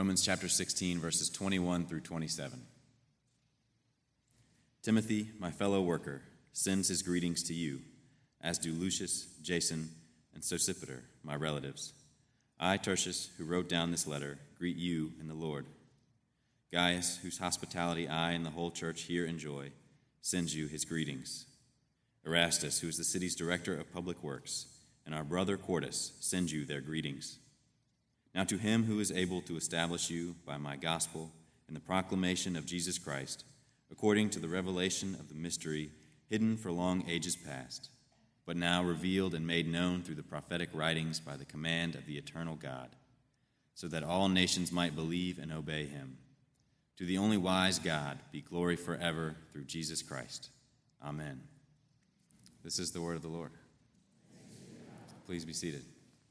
Romans chapter 16, verses 21 through 27. Timothy, my fellow worker, sends his greetings to you, as do Lucius, Jason, and Sosipater, my relatives. I, Tertius, who wrote down this letter, greet you in the Lord. Gaius, whose hospitality I and the whole church here enjoy, sends you his greetings. Erastus, who is the city's director of public works, and our brother Quartus send you their greetings. Now to him who is able to establish you by my gospel and the proclamation of Jesus Christ, according to the revelation of the mystery hidden for long ages past, but now revealed and made known through the prophetic writings by the command of the eternal God, so that all nations might believe and obey him. To the only wise God be glory forever through Jesus Christ. Amen. This is the word of the Lord. Please be seated.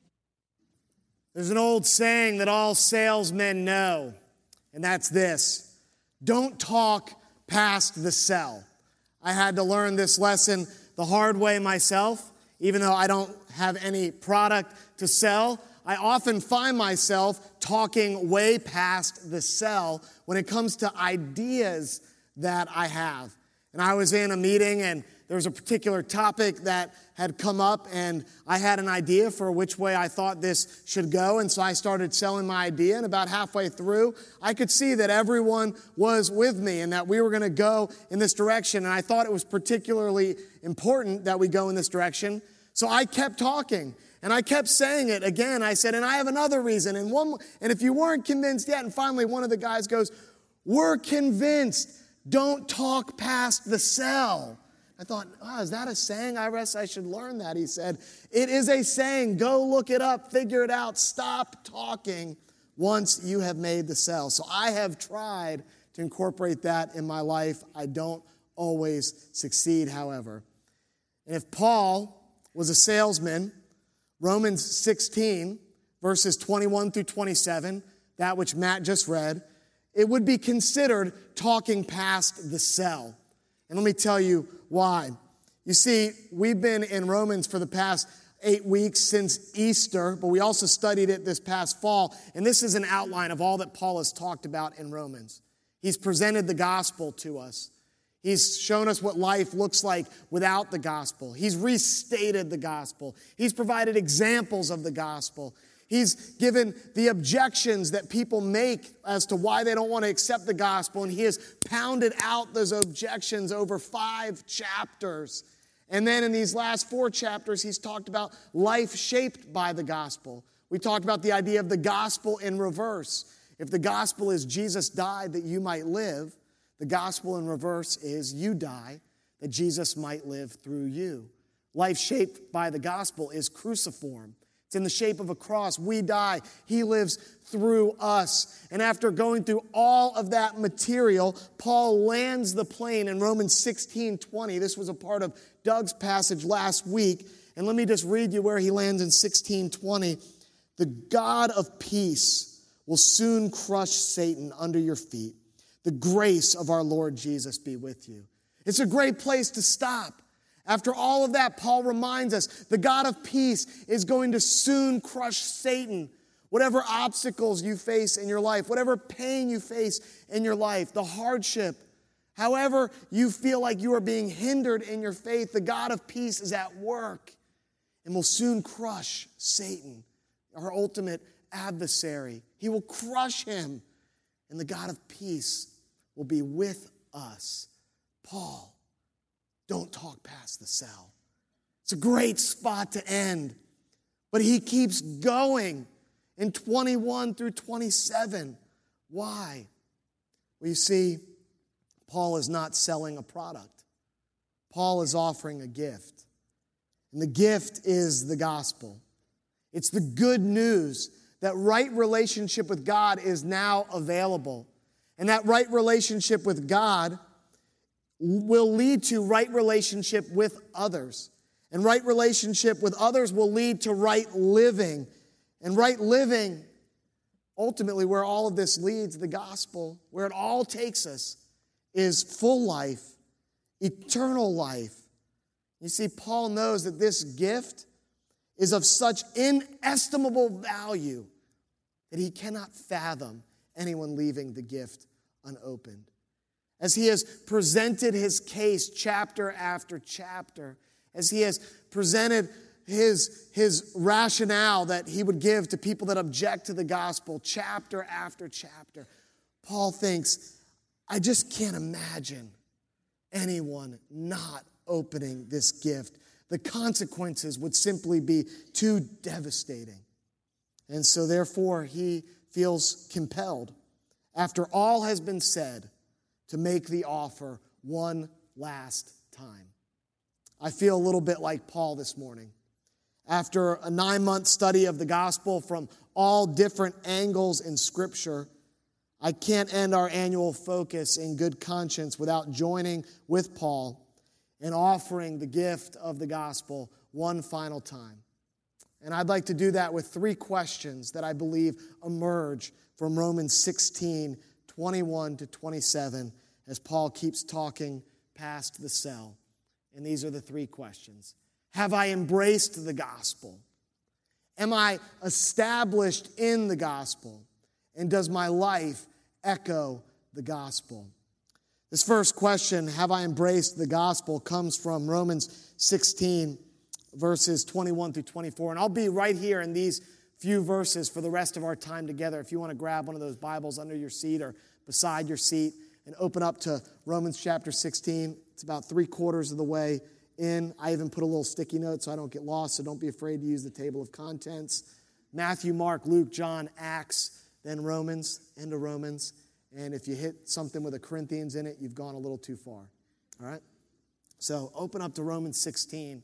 There's an old saying that all salesmen know, and that's this: don't talk past the sell. I had to learn this lesson the hard way myself. Even though I don't have any product to sell, I often find myself talking way past the sell when it comes to ideas that I have. And I was in a meeting, and there was a particular topic that had come up, and I had an idea for which way I thought this should go, and so I started selling my idea, and about halfway through, I could see that everyone was with me and that we were going to go in this direction, and I thought it was particularly important that we go in this direction, so I kept talking, and I kept saying it again. I said, and I have another reason, and if you weren't convinced yet, and finally one of the guys goes, "We're convinced. Don't talk past the sell." I thought, is that a saying? I guess I should learn that. He said, it is a saying. Go look it up, figure it out. Stop talking once you have made the sell. So I have tried to incorporate that in my life. I don't always succeed, however. And if Paul was a salesman, Romans 16, verses 21 through 27, that which Matt just read, it would be considered talking past the sell. And let me tell you why. You see, we've been in Romans for the past 8 weeks since Easter, but we also studied it this past fall. And this is an outline of all that Paul has talked about in Romans. He's presented the gospel to us. He's shown us what life looks like without the gospel. He's restated the gospel. He's provided examples of the gospel. He's given the objections that people make as to why they don't want to accept the gospel, and he has pounded out those objections over 5 chapters. And then in these last 4 chapters, he's talked about life shaped by the gospel. We talked about the idea of the gospel in reverse. If the gospel is Jesus died that you might live, the gospel in reverse is you die that Jesus might live through you. Life shaped by the gospel is cruciform. It's in the shape of a cross. We die. He lives through us. And after going through all of that material, Paul lands the plane in Romans 16:20. This was a part of Doug's passage last week. And let me just read you where he lands in 16:20. The God of peace will soon crush Satan under your feet. The grace of our Lord Jesus be with you. It's a great place to stop. After all of that, Paul reminds us the God of peace is going to soon crush Satan. Whatever obstacles you face in your life, whatever pain you face in your life, the hardship, however you feel like you are being hindered in your faith, the God of peace is at work and will soon crush Satan, our ultimate adversary. He will crush him, and the God of peace will be with us. Paul, don't talk past the sell. It's a great spot to end. But he keeps going in 21 through 27. Why? Well, you see, Paul is not selling a product. Paul is offering a gift. And the gift is the gospel. It's the good news that right relationship with God is now available. And that right relationship with God will lead to right relationship with others. And right relationship with others will lead to right living. And right living, ultimately where all of this leads, the gospel, where it all takes us, is full life, eternal life. You see, Paul knows that this gift is of such inestimable value that he cannot fathom anyone leaving the gift unopened. As he has presented his case chapter after chapter, as he has presented his rationale that he would give to people that object to the gospel chapter after chapter, Paul thinks, I just can't imagine anyone not opening this gift. The consequences would simply be too devastating. And so therefore he feels compelled, after all has been said, to make the offer one last time. I feel a little bit like Paul this morning. After a 9-month study of the gospel from all different angles in Scripture, I can't end our annual focus in good conscience without joining with Paul and offering the gift of the gospel one final time. And I'd like to do that with 3 questions that I believe emerge from Romans 16, 21 to 27, as Paul keeps talking past the cell. And these are the 3 questions. Have I embraced the gospel? Am I established in the gospel? And does my life echo the gospel? This first question, have I embraced the gospel, comes from Romans 16, verses 21 through 24. And I'll be right here in these few verses for the rest of our time together. If you want to grab one of those Bibles under your seat or beside your seat and open up to Romans chapter 16. It's about 3/4 of the way in. I even put a little sticky note so I don't get lost, so don't be afraid to use the table of contents. Matthew, Mark, Luke, John, Acts, then Romans, into Romans. And if you hit something with a Corinthians in it, you've gone a little too far. All right? So open up to Romans 16.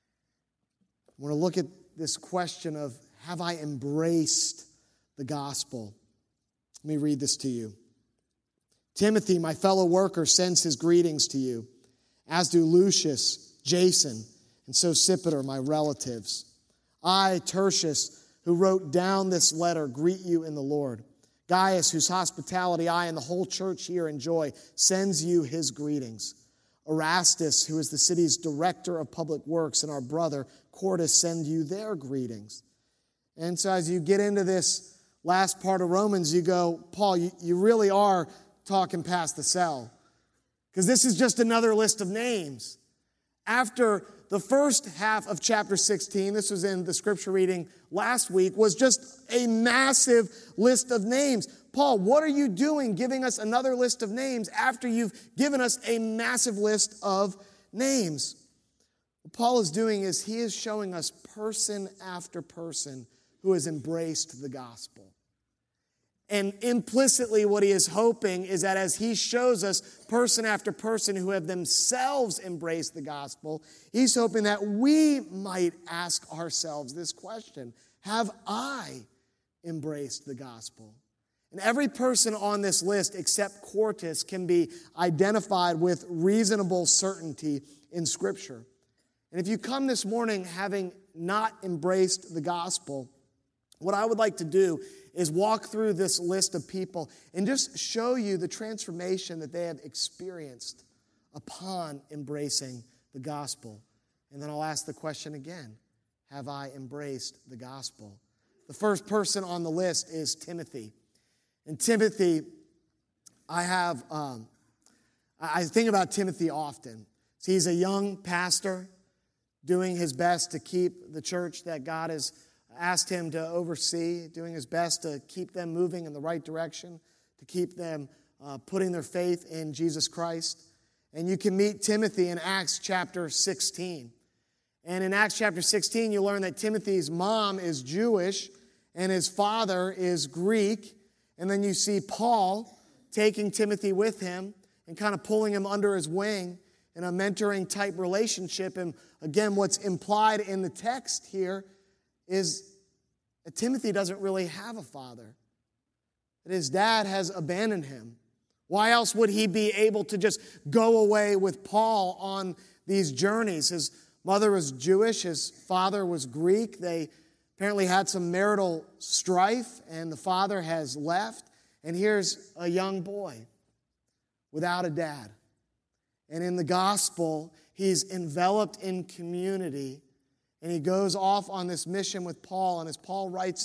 I want to look at this question of, have I embraced the gospel? Let me read this to you. Timothy, my fellow worker, sends his greetings to you, as do Lucius, Jason, and Sosipater, my relatives. I, Tertius, who wrote down this letter, greet you in the Lord. Gaius, whose hospitality I and the whole church here enjoy, sends you his greetings. Erastus, who is the city's director of public works, and our brother Quartus send you their greetings. And so as you get into this last part of Romans, you go, Paul, you really are talking past the cell. Because this is just another list of names. After the first half of chapter 16, this was in the scripture reading last week, was just a massive list of names. Paul, what are you doing giving us another list of names after you've given us a massive list of names? What Paul is doing is he is showing us person after person who has embraced the gospel. And implicitly what he is hoping is that as he shows us person after person who have themselves embraced the gospel, he's hoping that we might ask ourselves this question: have I embraced the gospel? And every person on this list except Quartus can be identified with reasonable certainty in Scripture. And if you come this morning having not embraced the gospel, what I would like to do is walk through this list of people and just show you the transformation that they have experienced upon embracing the gospel. And then I'll ask the question again: have I embraced the gospel? The first person on the list is Timothy. And Timothy, I think about Timothy often. So he's a young pastor doing his best to keep the church that God has asked him to oversee, doing his best to keep them moving in the right direction, to keep them putting their faith in Jesus Christ. And you can meet Timothy in Acts chapter 16. And in Acts chapter 16, you learn that Timothy's mom is Jewish and his father is Greek. And then you see Paul taking Timothy with him and kind of pulling him under his wing in a mentoring type relationship. And again, what's implied in the text here is that Timothy doesn't really have a father, that his dad has abandoned him. Why else would he be able to just go away with Paul on these journeys? His mother was Jewish, his father was Greek. They apparently had some marital strife, and the father has left. And here's a young boy without a dad. And in the gospel, he's enveloped in community. And he goes off on this mission with Paul. And as Paul writes him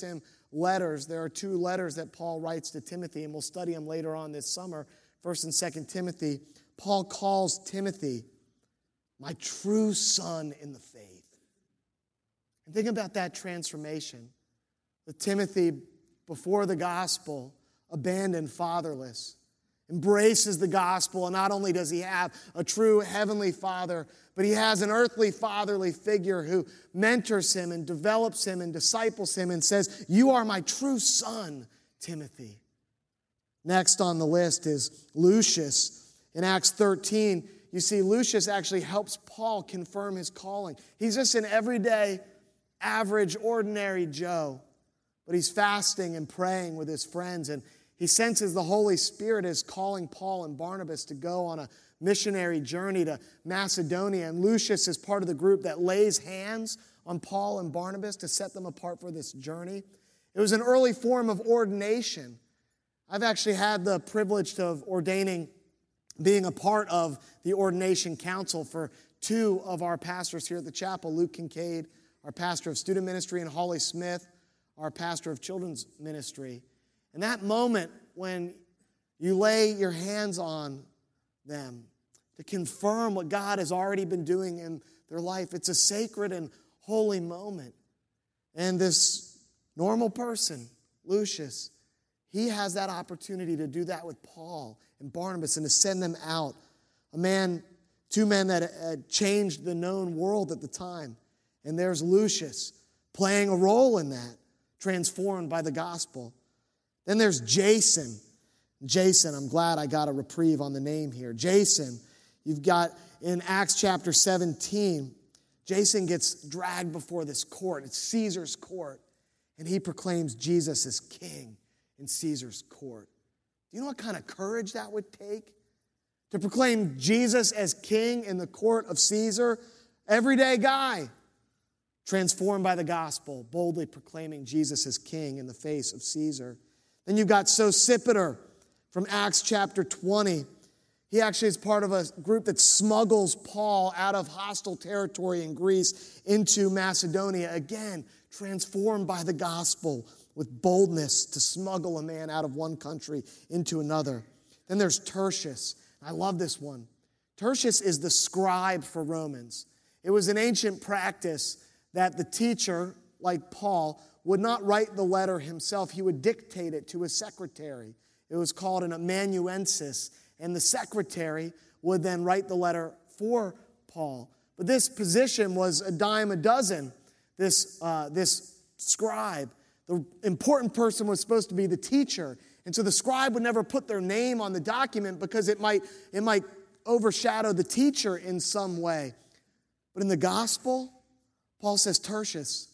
letters. There are two letters that Paul writes to Timothy, and we'll study them later on this summer, 1st and 2nd Timothy. Paul calls Timothy my true son in the faith. And think about that transformation. With Timothy, before the gospel, abandoned, fatherless, embraces the gospel, and not only does he have a true heavenly father, but he has an earthly fatherly figure who mentors him and develops him and disciples him and says, "You are my true son, Timothy." Next on the list is Lucius. In Acts 13, you see Lucius actually helps Paul confirm his calling. He's just an everyday, average, ordinary Joe, but he's fasting and praying with his friends, and he senses the Holy Spirit is calling Paul and Barnabas to go on a missionary journey to Macedonia. And Lucius is part of the group that lays hands on Paul and Barnabas to set them apart for this journey. It was an early form of ordination. I've actually had the privilege of being a part of the ordination council for two of our pastors here at the chapel, Luke Kincaid, our pastor of student ministry, and Holly Smith, our pastor of children's ministry. And that moment when you lay your hands on them to confirm what God has already been doing in their life, it's a sacred and holy moment. And this normal person, Lucius, he has that opportunity to do that with Paul and Barnabas and to send them out. Two men that had changed the known world at the time. And there's Lucius playing a role in that, transformed by the gospel. Then there's Jason. Jason, I'm glad I got a reprieve on the name here. Jason, you've got in Acts chapter 17, Jason gets dragged before this court. It's Caesar's court. And he proclaims Jesus as king in Caesar's court. Do you know what kind of courage that would take? To proclaim Jesus as king in the court of Caesar? Everyday guy, transformed by the gospel, boldly proclaiming Jesus as king in the face of Caesar. Then you've got Sosipater from Acts chapter 20. He actually is part of a group that smuggles Paul out of hostile territory in Greece into Macedonia. Again, transformed by the gospel with boldness to smuggle a man out of one country into another. Then there's Tertius. I love this one. Tertius is the scribe for Romans. It was an ancient practice that the teacher, like Paul, would not write the letter himself. He would dictate it to his secretary. It was called an amanuensis, and the secretary would then write the letter for Paul. But this position was a dime a dozen, this scribe. The important person was supposed to be the teacher. And so the scribe would never put their name on the document because it might overshadow the teacher in some way. But in the gospel, Paul says, Tertius,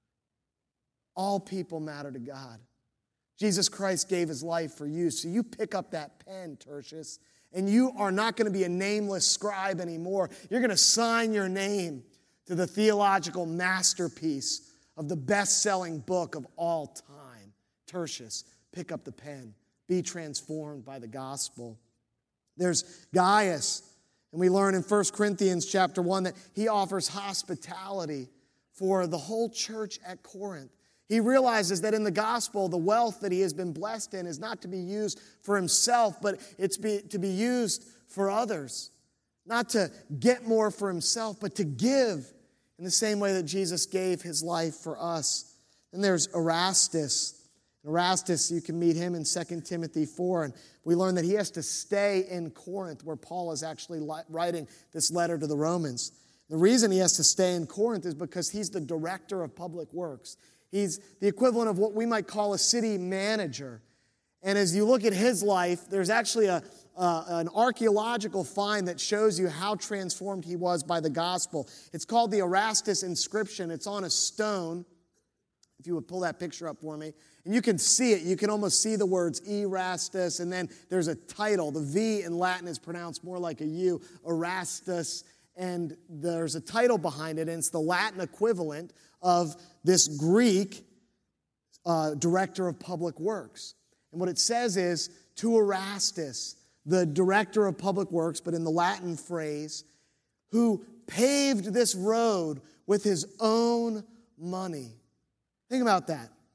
all people matter to God. Jesus Christ gave his life for you. So you pick up that pen, Tertius, and you are not going to be a nameless scribe anymore. You're going to sign your name to the theological masterpiece of the best-selling book of all time. Tertius, pick up the pen. Be transformed by the gospel. There's Gaius, and we learn in 1 Corinthians chapter 1 that he offers hospitality for the whole church at Corinth. He realizes that in the gospel, the wealth that he has been blessed in is not to be used for himself, but it's to be used for others. Not to get more for himself, but to give in the same way that Jesus gave his life for us. Then there's Erastus. Erastus, you can meet him in 2 Timothy 4, and we learn that he has to stay in Corinth, where Paul is actually writing this letter to the Romans. The reason he has to stay in Corinth is because he's the director of public works. He's the equivalent of what we might call a city manager. And as you look at his life, there's actually an archaeological find that shows you how transformed he was by the gospel. It's called the Erastus inscription. It's on a stone. If you would pull that picture up for me. And you can see it. You can almost see the words Erastus. And then there's a title. The V in Latin is pronounced more like a U, Erastus. And there's a title behind it. And it's the Latin equivalent of this Greek director of public works. And what it says is, to Erastus, the director of public works, but in the Latin phrase, who paved this road with his own money. Think about that.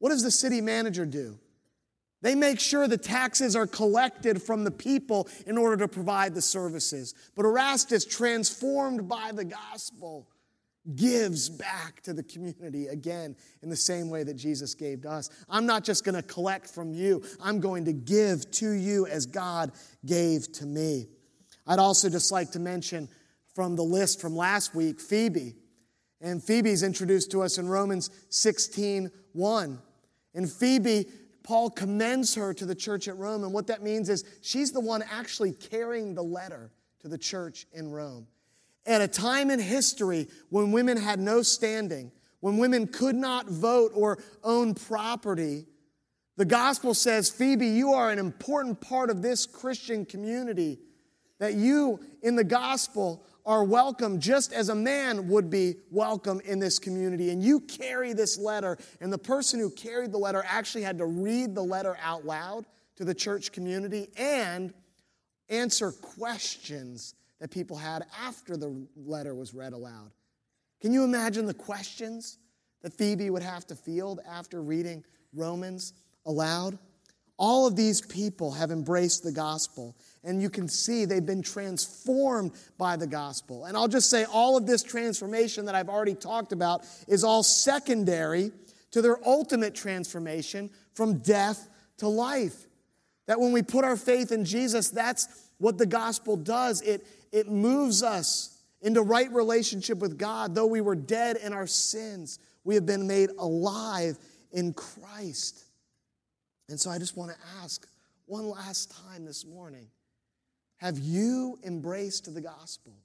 What does the city manager do? They make sure the taxes are collected from the people in order to provide the services. But Erastus, transformed by the gospel, gives back to the community again in the same way that Jesus gave to us. I'm not just going to collect from you. I'm going to give to you as God gave to me. I'd also just like to mention from the list from last week, Phoebe. And Phoebe's introduced to us in Romans 16:1. And Phoebe, Paul commends her to the church at Rome. And what that means is she's the one actually carrying the letter to the church in Rome. At a time in history when women had no standing, when women could not vote or own property, the gospel says, Phoebe, you are an important part of this Christian community, that you in the gospel are welcome just as a man would be welcome in this community. And you carry this letter, and the person who carried the letter actually had to read the letter out loud to the church community and answer questions that people had after the letter was read aloud. Can you imagine the questions that Phoebe would have to field after reading Romans aloud? All of these people have embraced the gospel, and you can see they've been transformed by the gospel. And I'll just say all of this transformation that I've already talked about is all secondary to their ultimate transformation from death to life. That when we put our faith in Jesus, that's what the gospel does. It moves us into right relationship with God. Though we were dead in our sins, we have been made alive in Christ. And so I just want to ask one last time this morning, have you embraced the gospel?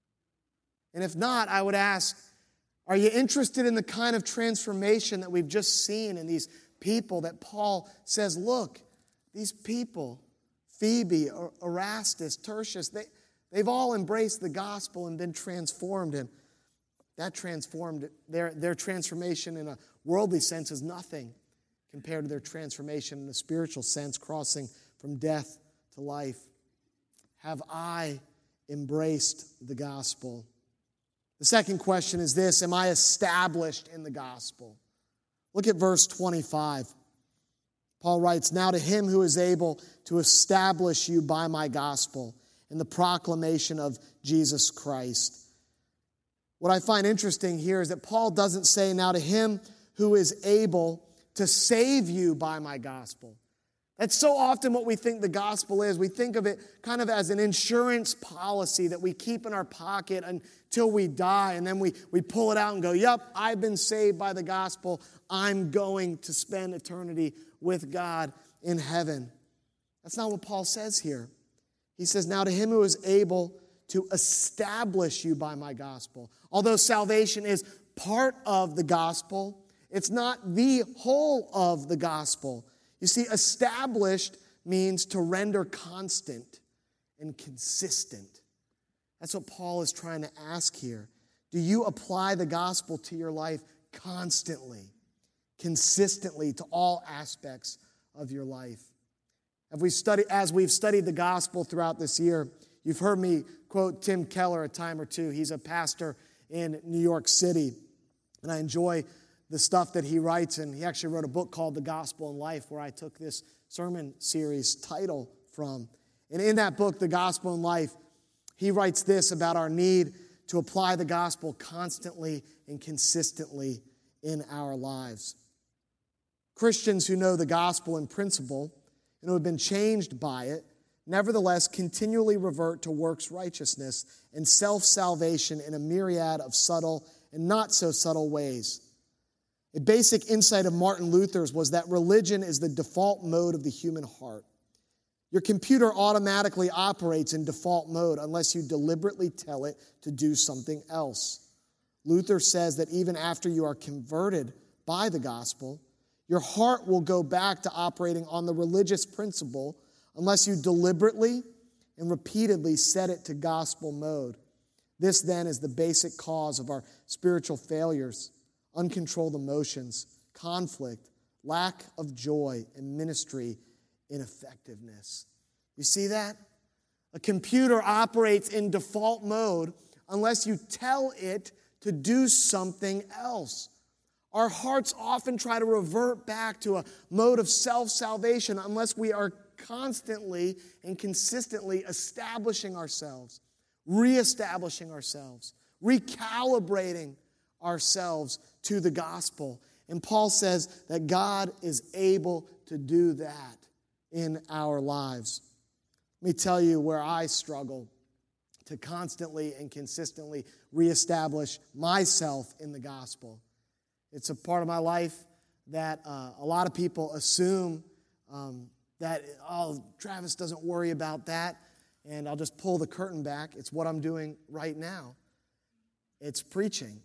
And if not, I would ask, are you interested in the kind of transformation that we've just seen in these people that Paul says, look, these people, Phoebe, Erastus, Tertius, they've all embraced the gospel and been transformed. And that transformed, their transformation in a worldly sense is nothing compared to their transformation in a spiritual sense, crossing from death to life. Have I embraced the gospel? The second question is this: am I established in the gospel? Look at verse 25. Paul writes, now to him who is able to establish you by my gospel and the proclamation of Jesus Christ. What I find interesting here is that Paul doesn't say, now to him who is able to save you by my gospel. That's so often what we think the gospel is. We think of it kind of as an insurance policy that we keep in our pocket until we die. And then we pull it out and go, yep, I've been saved by the gospel. I'm going to spend eternity with God in heaven. That's not what Paul says here. He says, now to him who is able to establish you by my gospel. Although salvation is part of the gospel, it's not the whole of the gospel. You see, established means to render constant and consistent. That's what Paul is trying to ask here. Do you apply the gospel to your life constantly, consistently to all aspects of your life? As we've studied the gospel throughout this year, you've heard me quote Tim Keller a time or two. He's a pastor in New York City, and I enjoy the stuff that he writes, and he actually wrote a book called The Gospel in Life, where I took this sermon series title from. And in that book, The Gospel in Life, he writes this about our need to apply the gospel constantly and consistently in our lives. Christians who know the gospel in principle and who have been changed by it, nevertheless continually revert to works righteousness and self-salvation in a myriad of subtle and not so subtle ways. A basic insight of Martin Luther's was that religion is the default mode of the human heart. Your computer automatically operates in default mode unless you deliberately tell it to do something else. Luther says that even after you are converted by the gospel, your heart will go back to operating on the religious principle unless you deliberately and repeatedly set it to gospel mode. This then is the basic cause of our spiritual failures: uncontrolled emotions, conflict, lack of joy, and ministry ineffectiveness. You see that? A computer operates in default mode unless you tell it to do something else. Our hearts often try to revert back to a mode of self-salvation unless we are constantly and consistently establishing ourselves, reestablishing ourselves, recalibrating ourselves to the gospel. And Paul says that God is able to do that in our lives. Let me tell you where I struggle to constantly and consistently reestablish myself in the gospel. It's a part of my life that a lot of people assume that, Travis doesn't worry about that, and I'll just pull the curtain back. It's what I'm doing right now. It's preaching.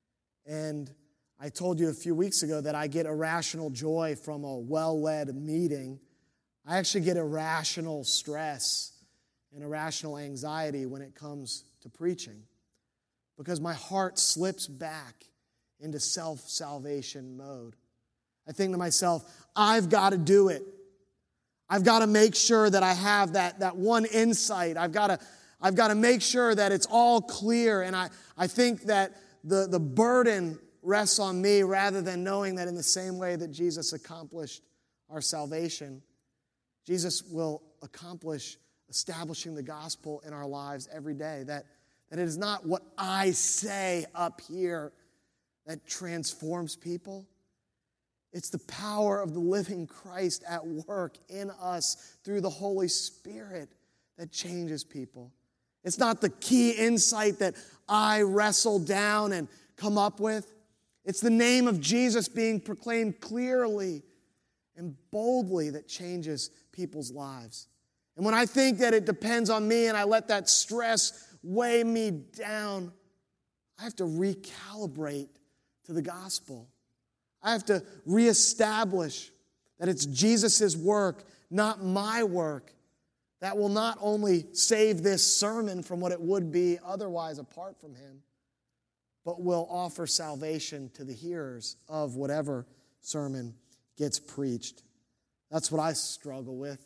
And I told you a few weeks ago that I get irrational joy from a well-led meeting. I actually get irrational stress and irrational anxiety when it comes to preaching because my heart slips back into self-salvation mode. I think to myself, I've got to do it. I've got to make sure that I have that one insight. I've got to make sure that it's all clear. And I think that the burden rests on me rather than knowing that in the same way that Jesus accomplished our salvation, Jesus will accomplish establishing the gospel in our lives every day. That it is not what I say up here that transforms people. It's the power of the living Christ at work in us through the Holy Spirit that changes people. It's not the key insight that I wrestle down and come up with. It's the name of Jesus being proclaimed clearly and boldly that changes people's lives. And when I think that it depends on me and I let that stress weigh me down, I have to recalibrate to the gospel. I have to reestablish that it's Jesus' work, not my work, that will not only save this sermon from what it would be otherwise apart from him, but will offer salvation to the hearers of whatever sermon gets preached. That's what I struggle with.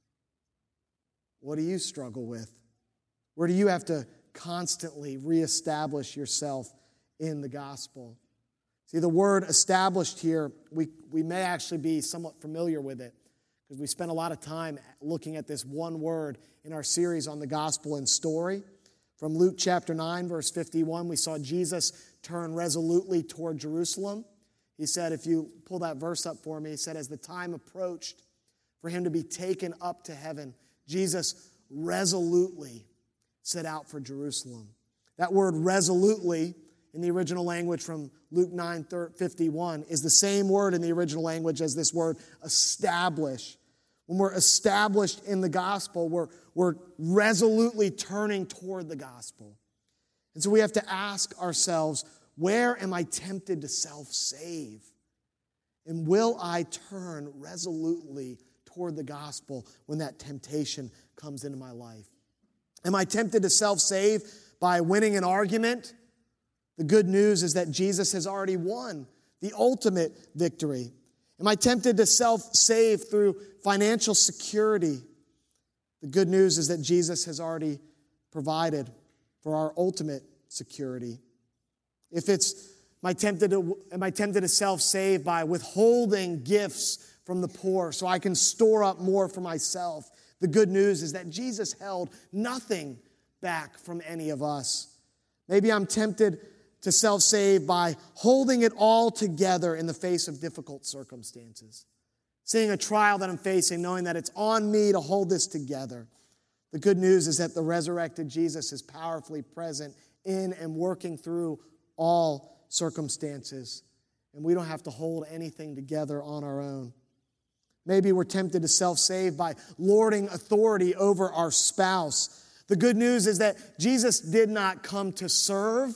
What do you struggle with? Where do you have to constantly reestablish yourself in the gospel? See, the word established here, we may actually be somewhat familiar with it because we spent a lot of time looking at this one word in our series on the gospel and story. From Luke chapter 9, verse 51, we saw Jesus turn resolutely toward Jerusalem. He said, if you pull that verse up for me, he said, as the time approached for him to be taken up to heaven, Jesus resolutely set out for Jerusalem. That word resolutely in the original language from Luke 9:51 is the same word in the original language as this word establish. When we're established in the gospel, we're resolutely turning toward the gospel. And so we have to ask ourselves, where am I tempted to self-save? And will I turn resolutely toward the gospel when that temptation comes into my life? Am I tempted to self-save by winning an argument? The good news is that Jesus has already won the ultimate victory. Am I tempted to self-save through financial security? The good news is that Jesus has already provided for our ultimate security. If it's, am I tempted to self-save by withholding gifts from the poor so I can store up more for myself? The good news is that Jesus held nothing back from any of us. Maybe I'm tempted to self-save by holding it all together in the face of difficult circumstances. Seeing a trial that I'm facing, knowing that it's on me to hold this together. The good news is that the resurrected Jesus is powerfully present in and working through all circumstances. And we don't have to hold anything together on our own. Maybe we're tempted to self-save by lording authority over our spouse. The good news is that Jesus did not come to serve.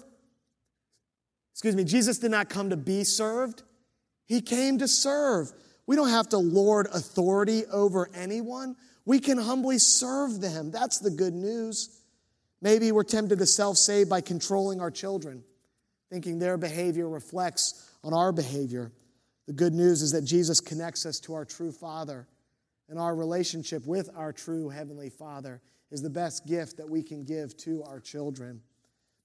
Jesus did not come to be served. He came to serve. We don't have to lord authority over anyone. We can humbly serve them. That's the good news. Maybe we're tempted to self-save by controlling our children, thinking their behavior reflects on our behavior. The good news is that Jesus connects us to our true Father, and our relationship with our true Heavenly Father is the best gift that we can give to our children.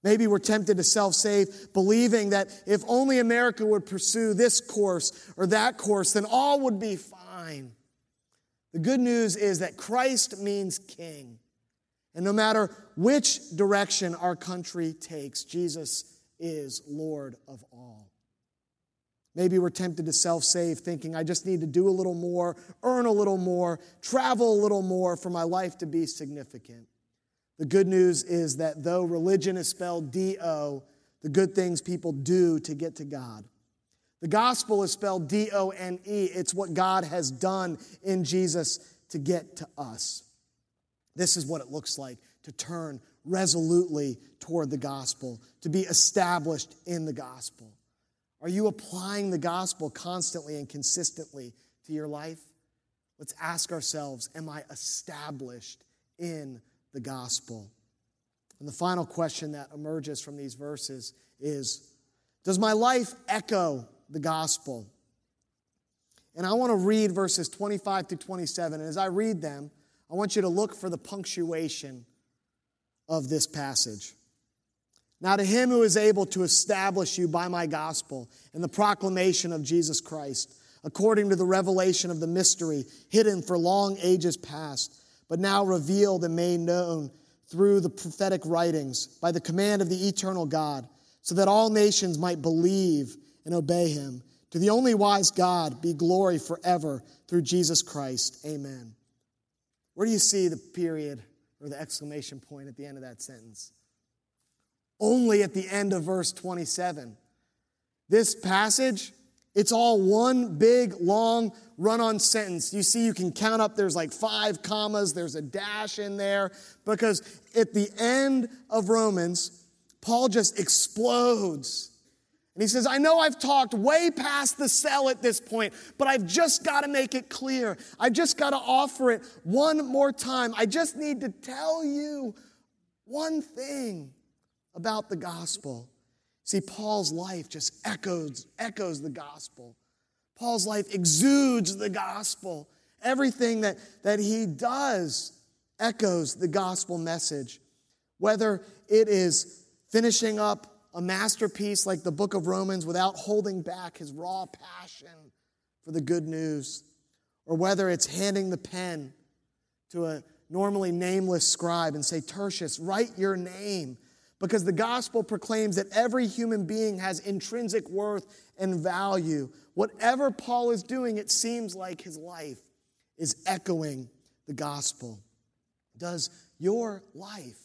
Maybe we're tempted to self-save, believing that if only America would pursue this course or that course, then all would be fine. The good news is that Christ means king. And no matter which direction our country takes, Jesus is Lord of all. Maybe we're tempted to self-save, thinking I just need to do a little more, earn a little more, travel a little more for my life to be significant. The good news is that though religion is spelled D-O, the good things people do to get to God. The gospel is spelled D-O-N-E. It's what God has done in Jesus to get to us. This is what it looks like to turn resolutely toward the gospel, to be established in the gospel. Are you applying the gospel constantly and consistently to your life? Let's ask ourselves, am I established in the gospel? And the final question that emerges from these verses is, does my life echo the gospel? And I want to read verses 25 through 27. And as I read them, I want you to look for the punctuation of this passage. Now to him who is able to establish you by my gospel and the proclamation of Jesus Christ, according to the revelation of the mystery hidden for long ages past, but now revealed and made known through the prophetic writings by the command of the eternal God, so that all nations might believe and obey him. To the only wise God be glory forever through Jesus Christ. Amen. Where do you see the period or the exclamation point at the end of that sentence? Only at the end of verse 27. This passage, it's all one big, long, run-on sentence. You see, you can count up, there's like 5 commas, there's a dash in there, because at the end of Romans, Paul just explodes. And he says, I know I've talked way past the cell at this point, but I've just got to make it clear. I've just got to offer it one more time. I just need to tell you one thing about the gospel. See, Paul's life just echoes the gospel. Paul's life exudes the gospel. Everything that he does echoes the gospel message. Whether it is finishing up a masterpiece like the book of Romans without holding back his raw passion for the good news, or whether it's handing the pen to a normally nameless scribe and say, Tertius, write your name. Because the gospel proclaims that every human being has intrinsic worth and value. Whatever Paul is doing, it seems like his life is echoing the gospel. Does your life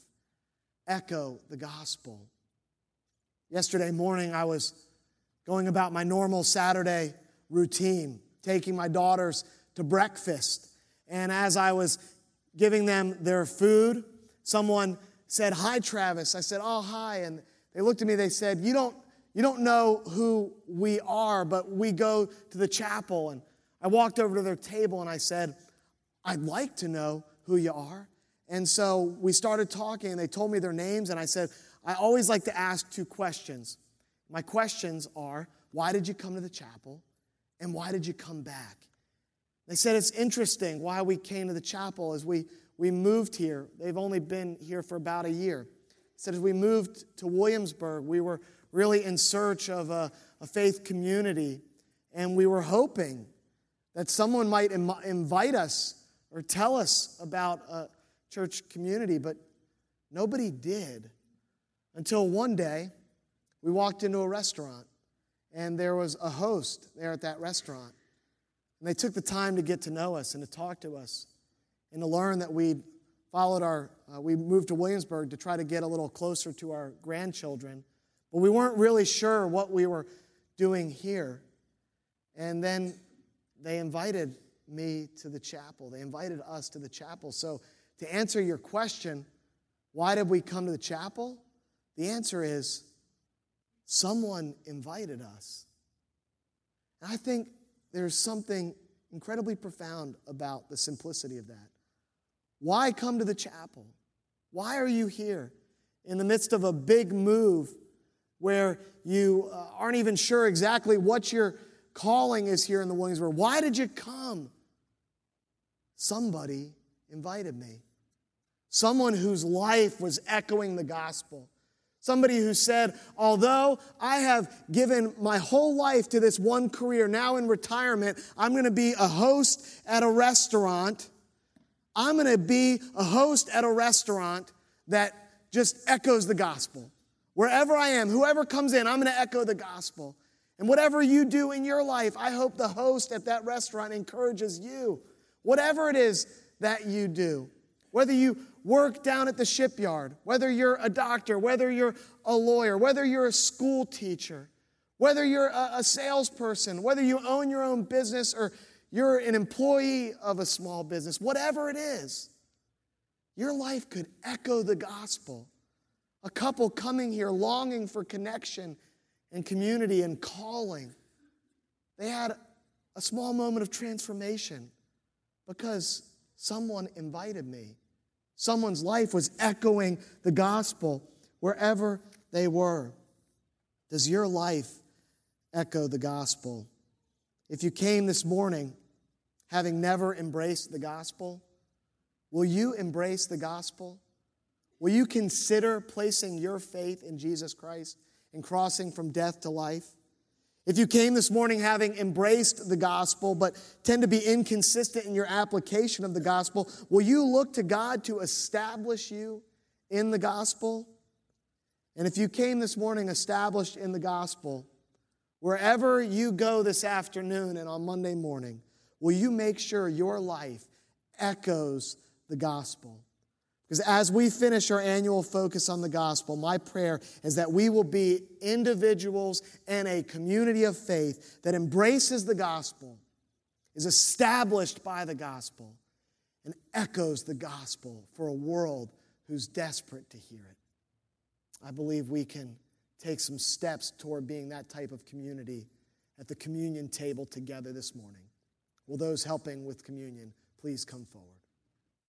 echo the gospel? Yesterday morning, I was going about my normal Saturday routine, taking my daughters to breakfast. And as I was giving them their food, someone said, hi, Travis. I said, oh, hi. And they looked at me, they said, you don't know who we are, but we go to the chapel. And I walked over to their table and I said, I'd like to know who you are. And so we started talking and they told me their names. And I said, I always like to ask 2 questions. My questions are, why did you come to the chapel? And why did you come back? They said, it's interesting why we came to the chapel as we moved here. They've only been here for about a year. He said, as we moved to Williamsburg, we were really in search of a faith community, and we were hoping that someone might invite us or tell us about a church community, but nobody did. Until one day, we walked into a restaurant, and there was a host there at that restaurant. And they took the time to get to know us and to talk to us, and to learn that we moved to Williamsburg to try to get a little closer to our grandchildren. But we weren't really sure what we were doing here. And then they invited me to the chapel. They invited us to the chapel. So to answer your question, why did we come to the chapel? The answer is, someone invited us. And I think there's something incredibly profound about the simplicity of that. Why come to the chapel? Why are you here in the midst of a big move where you aren't even sure exactly what your calling is here in the Williamsburg? Why did you come? Somebody invited me. Someone whose life was echoing the gospel. Somebody who said, although I have given my whole life to this one career, now in retirement, I'm going to be a host at a restaurant. I'm going to be a host at a restaurant that just echoes the gospel. Wherever I am, whoever comes in, I'm going to echo the gospel. And whatever you do in your life, I hope the host at that restaurant encourages you. Whatever it is that you do, whether you work down at the shipyard, whether you're a doctor, whether you're a lawyer, whether you're a school teacher, whether you're a salesperson, whether you own your own business or you're an employee of a small business, whatever it is, your life could echo the gospel. A couple coming here longing for connection and community and calling. They had a small moment of transformation because someone invited me. Someone's life was echoing the gospel wherever they were. Does your life echo the gospel? If you came this morning having never embraced the gospel, will you embrace the gospel? Will you consider placing your faith in Jesus Christ and crossing from death to life? If you came this morning having embraced the gospel but tend to be inconsistent in your application of the gospel, will you look to God to establish you in the gospel? And if you came this morning established in the gospel, wherever you go this afternoon and on Monday morning, will you make sure your life echoes the gospel? Because as we finish our annual focus on the gospel, my prayer is that we will be individuals and a community of faith that embraces the gospel, is established by the gospel, and echoes the gospel for a world who's desperate to hear it. I believe we can take some steps toward being that type of community at the communion table together this morning. Will those helping with communion please come forward?